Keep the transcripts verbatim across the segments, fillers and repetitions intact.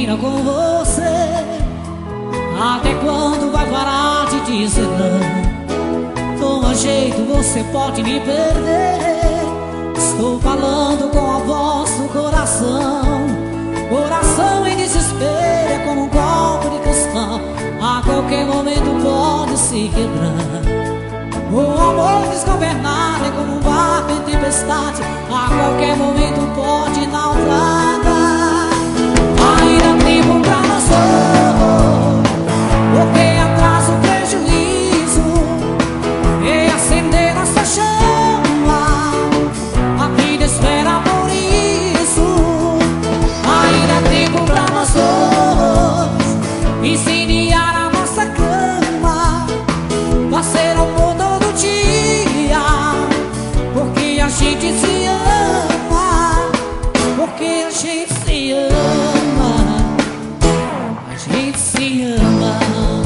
combina com você. Até quando vai parar de dizer não? Toma jeito, você pode me perder. Estou falando com a voz do coração. Coração em desespero é como um copo de cristal. A qualquer momento pode se quebrar. O amor desgovernado é como um barco em tempestade. A qualquer momento pode naufragar. Ainda há tempo pra nós dois, porque atrás o prejuízo é acender nossa chama. A vida espera por isso. Ainda há tempo pra nós dois incendiar a nossa cama, fazer amor todo dia, porque a gente se ama, porque a gente se ama, a gente se ama.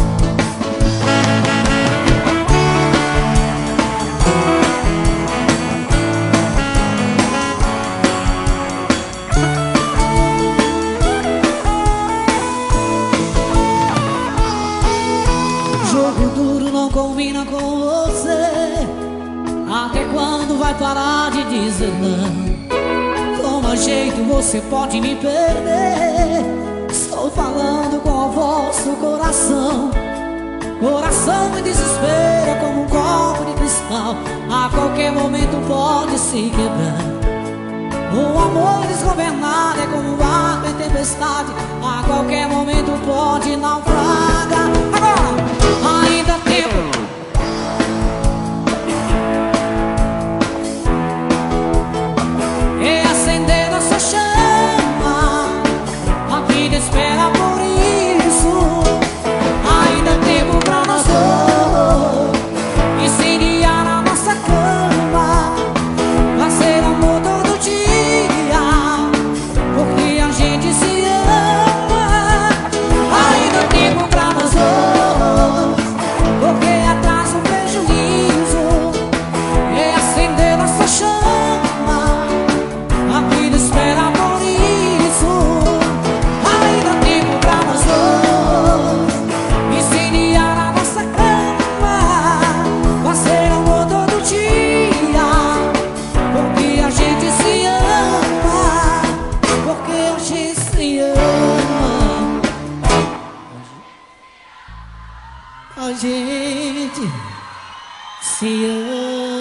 Jogo duro não combina com você. Até quando vai parar de dizer não? Toma jeito, você pode me perder. Estou falando com a voz do coração. Coração em desespero é como um copo de cristal. A qualquer momento pode se quebrar. O amor desgovernado é como um barco em tempestade. A qualquer momento pode naufragar. Agora, ainda há tempo. É acender nossa chama. A vida espera por isso. Ainda há tempo pra nós dois incendiar a nossa cama, fazer amor todo dia, porque a gente se ama. Ainda há tempo pra nós dois, porque atrás o prejuízo é acender nossa chama. A vida espera por isso. Ainda há tempo pra nós dois incendiar a nossa cama, fazer amor todo dia, porque a gente se ama, porque a gente se ama, a gente se ama.